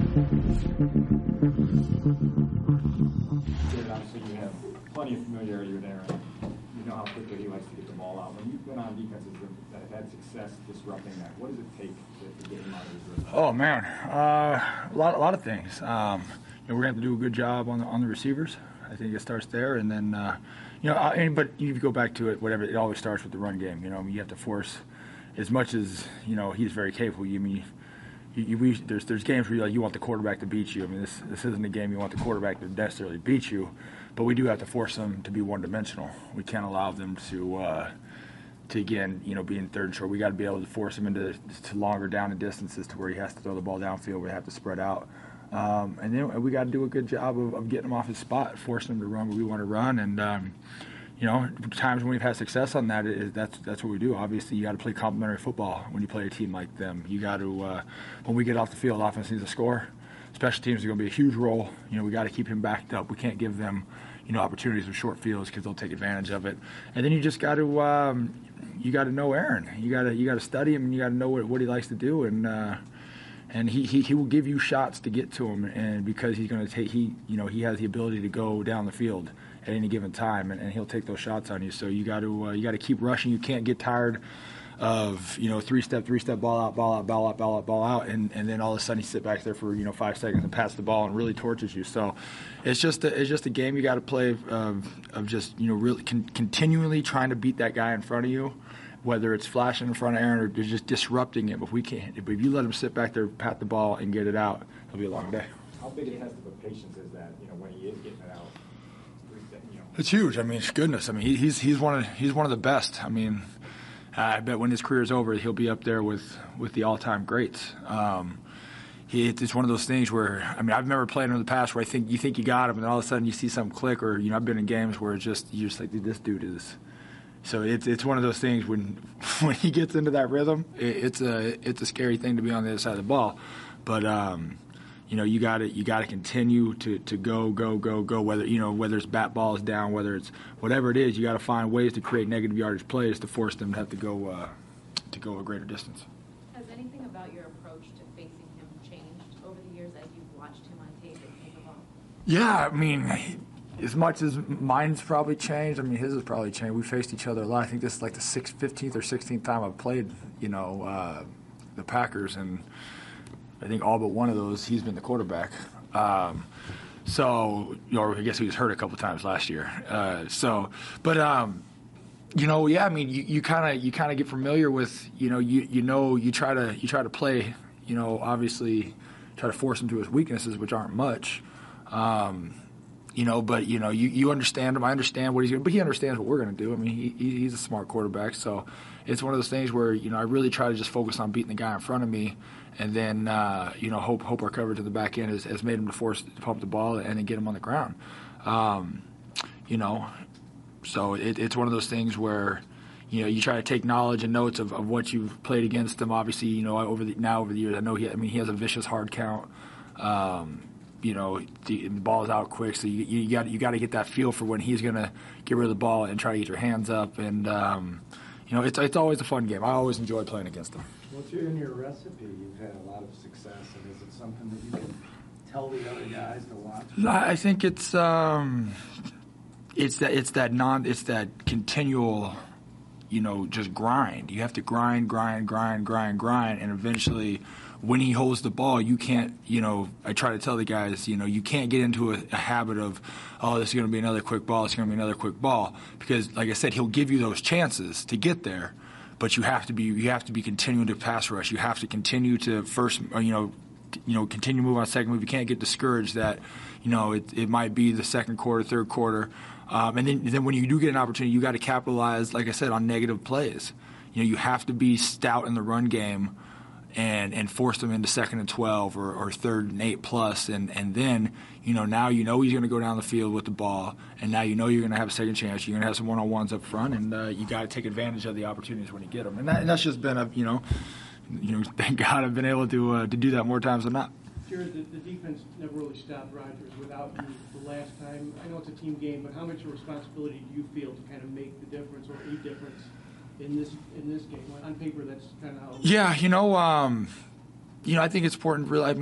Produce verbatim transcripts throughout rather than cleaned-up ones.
Obviously, you have plenty of familiarity with Aaron. You know how quickly he likes to get the ball out. When you've been on defenses that have had success disrupting that, what does it take to, to get him out of his rhythm? Oh, man. Uh, a lot a lot of things. Um, you know, we're going to have to do a good job on the, on the receivers. I think it starts there. And then, uh, you know, I, but you go back to it, whatever, it always starts with the run game. You know, I mean, you have to force, as much as, you know, he's very capable, you mean, You, you, we, there's there's games where you, like, you want the quarterback to beat you. I mean, this this isn't a game you want the quarterback to necessarily beat you, but we do have to force them to be one-dimensional. We can't allow them to, uh, to again, you know, be in third and short. We got to be able to force him into to longer down and distances to where he has to throw the ball downfield. We have to spread out, um, and then we got to do a good job of, of getting him off his spot, forcing him to run where we want to run, and. Um, You know, times when we've had success on that, is that's that's what we do. Obviously, you got to play complementary football when you play a team like them. You got to, uh, when we get off the field, offense needs to score. Special teams are going to be a huge role. You know, we got to keep him backed up. We can't give them, you know, opportunities with short fields because they'll take advantage of it. And then you just got to, um, you got to know Aaron. You got to you got to study him, and you got to know what, what he likes to do. And uh, and he, he he will give you shots to get to him, and because he's going to take he you know he has the ability to go down the field at any given time, and, and he'll take those shots on you. So you got to uh, you got to keep rushing. You can't get tired of you know three step, three step, ball out, ball out, ball out, ball out, ball out, and, and then all of a sudden you sit back there for you know five seconds and pass the ball and really torches you. So it's just a, it's just a game you got to play of, of just you know really con- continually trying to beat that guy in front of you, whether it's flashing in front of Aaron or just disrupting him. If we can't, if you let him sit back there, pat the ball, and get it out, it'll be a long day. How big a test of patience is that? You know when he is getting it out. It's huge. I mean, goodness. I mean, he, he's he's one of he's one of the best. I mean, I bet when his career is over, he'll be up there with, with the all-time greats. Um, he, it's one of those things where I mean, I've never played him in the past where I think you think you got him, and all of a sudden you see something click, or you know, I've been in games where it's just you're just like, dude, this dude is. So it's it's one of those things when when he gets into that rhythm, it, it's a it's a scary thing to be on the other side of the ball, but. Um, You know, you got to you got to continue to, to go go go go. Whether you know whether it's bat ball is down, whether it's whatever it is, you got to find ways to create negative yardage plays to force them to have to go uh, to go a greater distance. Has anything about your approach to facing him changed over the years as you've watched him on tape and think about? Yeah, I mean, as much as mine's probably changed, I mean his has probably changed. We faced each other a lot. I think this is like the sixth, fifteenth or sixteenth time I've played, you know, uh, the Packers, and I think all but one of those, he's been the quarterback. Um, so, or I guess he was hurt a couple times last year. Uh, so, but um, you know, yeah, I mean, you kind of you kind of get familiar with, you know, you you know, you try to you try to play, you know, obviously try to force him to his weaknesses, which aren't much. Um, you know, but you know, you, you understand him. I understand what he's doing, but he understands what we're going to do. I mean, he, he's a smart quarterback, so it's one of those things where you know I really try to just focus on beating the guy in front of me, and then uh, you know hope hope our coverage at the back end has, has made him to force to pump the ball and then get him on the ground. Um, you know, so it, it's one of those things where you know you try to take knowledge and notes of, of what you've played against him. Obviously, you know over the now over the years, I know he I mean he has a vicious hard count. Um, You know, the, the ball is out quick, so you, you got you got to get that feel for when he's going to get rid of the ball and try to get your hands up. And um, you know, it's it's always a fun game. I always enjoy playing against him. What's your in your recipe? You've had a lot of success, and is it something that you can tell the other guys to watch? I think it's um, it's that it's that non it's that continual, you know, just grind. You have to grind, grind, grind, grind, grind, and eventually, when he holds the ball, you can't, you know, I try to tell the guys, you know, you can't get into a, a habit of, oh, this is going to be another quick ball, it's going to be another quick ball. Because, like I said, he'll give you those chances to get there, but you have to be, you have to be continuing to pass rush. You have to continue to first, you know, you know, continue to move on second move. You can't get discouraged that, you know, it, it might be the second quarter, third quarter. Um, and then, then when you do get an opportunity, you got to capitalize, like I said, on negative plays. You know, you have to be stout in the run game and and force them into second and twelve or, or third and eight plus, and, and then, you know, now you know he's going to go down the field with the ball, and now you know you're going to have a second chance. You're going to have some one-on-ones up front, and uh, you got to take advantage of the opportunities when you get them. And, that, and that's just been a, you know, you know, thank God I've been able to uh, to do that more times than not. Jared, the, the defense never really stopped Rodgers without you the last time. I know it's a team game, but how much responsibility do you feel to kind of make the difference or a difference in this in this game? On paper, that's kind of how. Yeah, you know, um, you know, I think it's important. Really, I mean,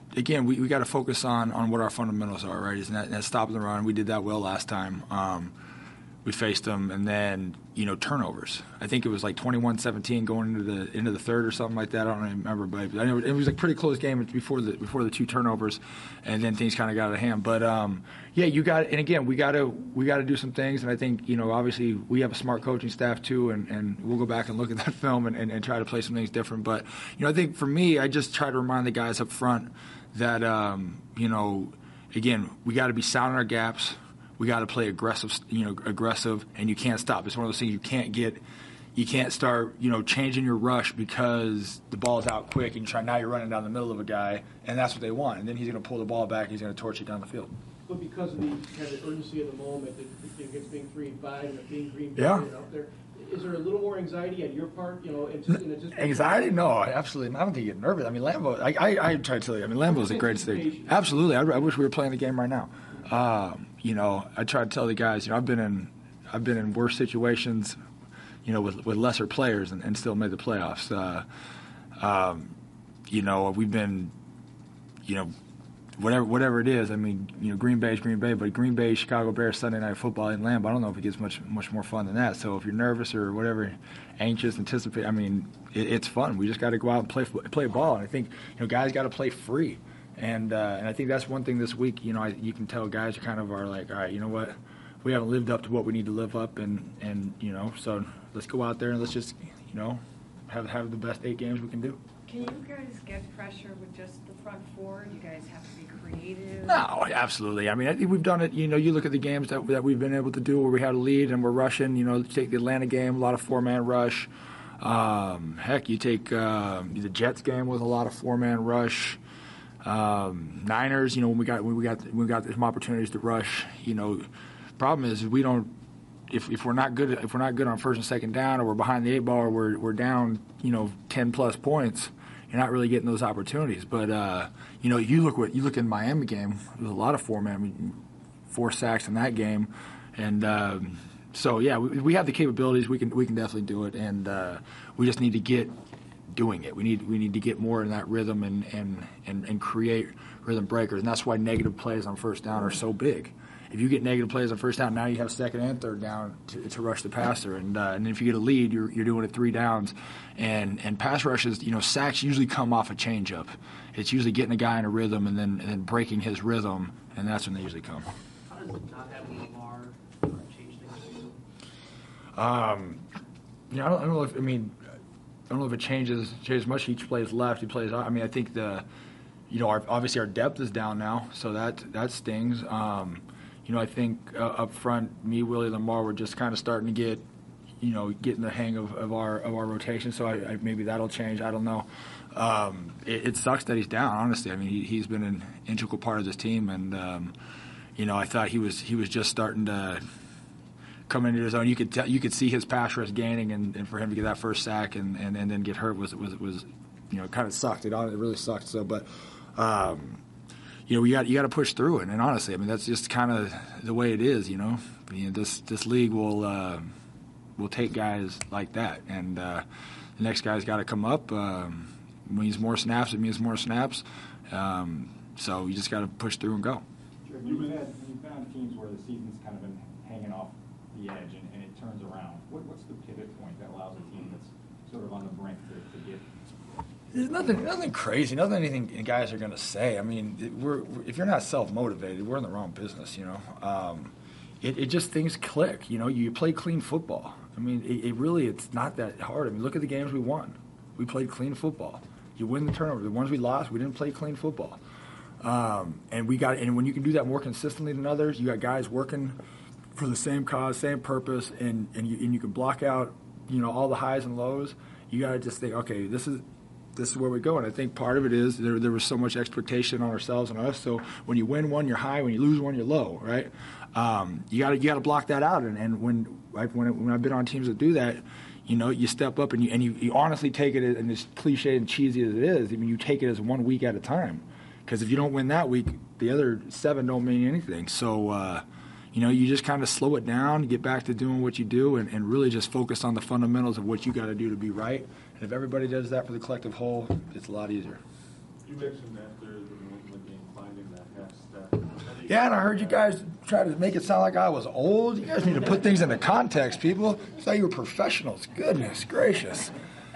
again, we, we got to focus on, on what our fundamentals are, right? Isn't that, and that's stopping the run. We did that well last time. Um, we faced them, and then, you know, turnovers. I think it was like twenty-one seventeen going into the into the third or something like that. I don't even remember, but I know it was like a pretty close game before the before the two turnovers, and then things kind of got out of hand. But um, yeah, you got, and again, we got to we got to do some things, and I think, you know, obviously we have a smart coaching staff too, and, and we'll go back and look at that film and, and, and try to play some things different. But you know, I think for me, I just try to remind the guys up front that um, you know, again, we got to be sound in our gaps. We got to play aggressive, you know, aggressive, and you can't stop. It's one of those things you can't get, you can't start, you know, changing your rush because the ball's out quick and you try, now you're running down the middle of a guy, and that's what they want. And then he's going to pull the ball back and he's going to torch you down the field. But because of the kind of urgency of the moment, it, it gets being three and five and it being Green Bay Yeah. out there, is there a little more anxiety on your part, you know, and just, and it just Anxiety? No, absolutely. I don't think you get nervous. I mean, Lambeau, I, I, I try to tell you, I mean, Lambeau's a great stage. Absolutely. I, I wish we were playing the game right now. Um, you know, I try to tell the guys, you know, I've been in, I've been in worse situations, you know, with, with lesser players and, and still made the playoffs. Uh, um, you know, we've been, you know, whatever whatever it is. I mean, you know, Green Bay is Green Bay, but Green Bay, Chicago Bears, Sunday Night Football in Lambeau, I don't know if it gets much much more fun than that. So if you're nervous or whatever, anxious, anticipate, I mean, it, it's fun. We just got to go out and play play ball. And I think, you know, guys got to play free. And uh, and I think that's one thing this week, you know, I, you can tell guys are kind of are like, all right, you know what, we haven't lived up to what we need to live up, and, and you know, so let's go out there and let's just, you know, have have the best eight games we can do. Can you guys get pressure with just the front four? Do you guys have to be creative? No, absolutely. I mean, I think we've done it. You know, you look at the games that that we've been able to do where we had a lead and we're rushing. You know, take the Atlanta game, a lot of four-man rush. Um, heck, you take uh, the Jets game with a lot of four-man rush. Um, Niners, you know, when we got when we got when we got some opportunities to rush, you know, problem is we don't. If if we're not good if we're not good on first and second down, or we're behind the eight ball, or we're we're down, you know, ten plus points, you're not really getting those opportunities. But uh, you know, you look what you look in the Miami game. There's a lot of four man, four sacks in that game, and um, so yeah, we, we have the capabilities. We can we can definitely do it, and uh, we just need to get doing it. We need we need to get more in that rhythm and, and, and, and create rhythm breakers. And that's why negative plays on first down are so big. If you get negative plays on first down, now you have second and third down to, to rush the passer. And uh, and if you get a lead, you're you're doing it three downs. And and pass rushes, you know, sacks usually come off a changeup. It's usually getting a guy in a rhythm and then and then breaking his rhythm, and that's when they usually come. How does not having Lamar change things for you? Um, you know, I don't, I don't know if I mean. I don't know if it changes changes much. Each plays left, he plays. I mean, I think the, you know, our, obviously our depth is down now, so that that stings. Um, you know, I think uh, up front, me, Willie, Lamar, we're just kind of starting to get, you know, getting the hang of, of our of our rotation. So I, I, maybe that'll change. I don't know. Um, it, it sucks that he's down. Honestly, I mean, he, he's been an integral part of this team, and um, you know, I thought he was he was just starting to come into his own. You could tell, you could see his pass rush gaining, and, and for him to get that first sack and, and, and then get hurt was was was you know, kind of sucked. It, it really sucked. So, but um, you know, you got you got to push through it. And honestly, I mean, that's just kind of the way it is. You know, you know this this league will uh, will take guys like that, and uh, the next guy's got to come up. Um, it means more snaps. It means more snaps. Um, so you just got to push through and go. Sure. You've had you've been on teams where the season's kind of been hanging off the edge, and, and it turns around. What, what's the pivot point that allows a team that's sort of on the brink to, to get? There's nothing, nothing crazy, nothing anything guys are going to say. I mean, it, we're, if you're not self-motivated, we're in the wrong business, you know. Um, it, it just, things click, you know. You play clean football. I mean, it, it really, it's not that hard. I mean, look at the games we won. We played clean football. You win the turnover. The ones we lost, we didn't play clean football. Um, and we got, and when you can do that more consistently than others, you got guys working for the same cause, same purpose, and, and, you, and you can block out, you know, all the highs and lows. You got to just think, okay, this is this is where we go. And I think part of it is there there was so much expectation on ourselves and us. So when you win one, you're high. When you lose one, you're low, right? Um, you got to you got to block that out. And, and when like when it, when I've been on teams that do that, you know, you step up and you and you, you honestly take it, and as cliche and cheesy as it is, I mean, you take it as one week at a time. Because if you don't win that week, the other seven don't mean anything. So. Uh, You know, you just kind of slow it down, get back to doing what you do, and, and really just focus on the fundamentals of what you got to do to be right. And if everybody does that for the collective whole, it's a lot easier. You mentioned after the New England game finding that half step. Yeah, and I heard you guys try to make it sound like I was old. You guys need to put things into context, people. I thought you were professionals. Goodness gracious.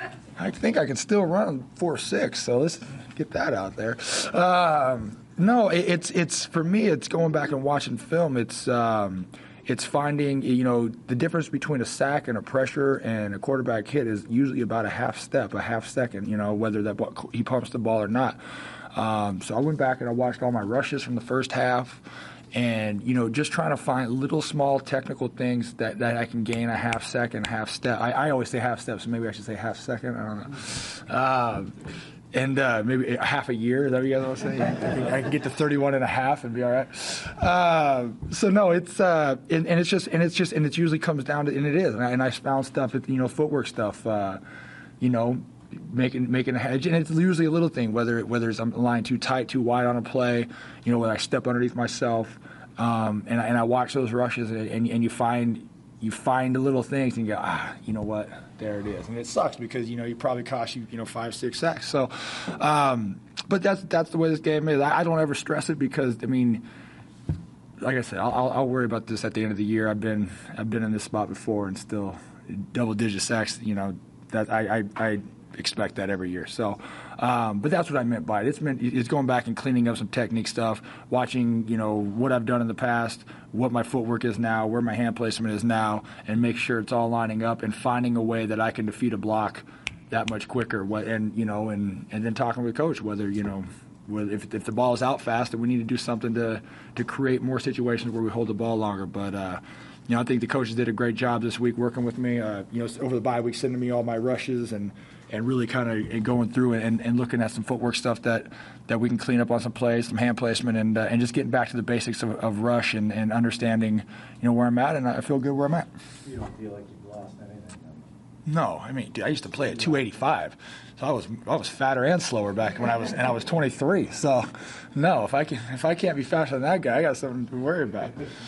I think I can still run four six, so let's get that out there. Um, no, it, it's it's for me. It's going back and watching film. It's um, it's finding you know the difference between a sack and a pressure and a quarterback hit is usually about a half step, a half second. You know whether that ball, he pumps the ball or not. Um, so I went back and I watched all my rushes from the first half. And, you know, just trying to find little small technical things that, that I can gain a half second, half step. I, I always say half step, so maybe I should say half second. I don't know. Um, and uh, maybe a half a year, is that what you guys want to say? I can, I can get to thirty-one and a half and be all right. Uh, so, no, it's, uh, and, and it's just, and it's just, and it usually comes down to, and it is. And I, and I found stuff, you know, footwork stuff, uh, you know, making making a hedge, and it's usually a little thing, whether whether it's I'm lying too tight, too wide on a play, you know, whether I step underneath myself, um, and I, and I watch those rushes, and, and and you find you find the little things, and you go, ah, you know what, there it is, and it sucks because you know you probably cost you you know five six sacks. So, um, but that's that's the way this game is. I, I don't ever stress it because I mean, like I said, I'll, I'll worry about this at the end of the year. I've been I've been in this spot before, and still double digit sacks. You know that I I. I expect that every year. So, um, but that's what I meant by it. It's meant it's going back and cleaning up some technique stuff, watching, you know, what I've done in the past, what my footwork is now, where my hand placement is now, and make sure it's all lining up and finding a way that I can defeat a block that much quicker. What and you know, and and then talking with coach whether you know. If, if the ball is out fast, then we need to do something to to create more situations where we hold the ball longer. But uh, you know, I think the coaches did a great job this week working with me. Uh, you know, over the bye week, sending me all my rushes and, and really kind of going through and, and looking at some footwork stuff that, that we can clean up on some plays, some hand placement, and uh, and just getting back to the basics of, of rush and, and understanding, you know, where I'm at, and I feel good where I'm at. You don't feel like you've lost anything? No, I mean, dude, I used to play at two eighty-five, so I was I was fatter and slower back when I was and I was twenty-three. So, no, if I can if I can't be faster than that guy, I got something to worry about.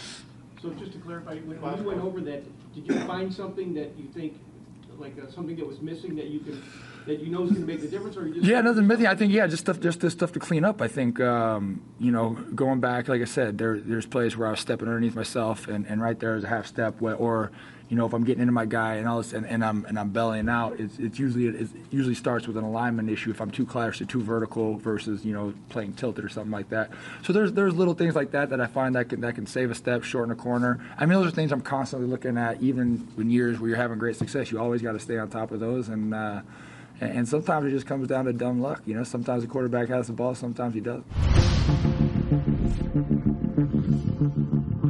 So just to clarify, when when you went over that, did you find something that you think, like uh, something that was missing that you can that you know is going to make the difference, or you just yeah, nothing missing. I think yeah, just stuff, just this stuff to clean up. I think um, you know, going back, like I said, there there's plays where I was stepping underneath myself, and, and right there is a half step, where, or you know, if I'm getting into my guy and all this, and, and I'm and I'm bellying out, it's it's usually it usually starts with an alignment issue. If I'm too close or too vertical versus you know playing tilted or something like that. So there's there's little things like that that I find that can that can save a step, shorten a corner. I mean, those are things I'm constantly looking at, even in years where you're having great success. You always got to stay on top of those, and uh, and sometimes it just comes down to dumb luck. You know, sometimes the quarterback has the ball, sometimes he doesn't.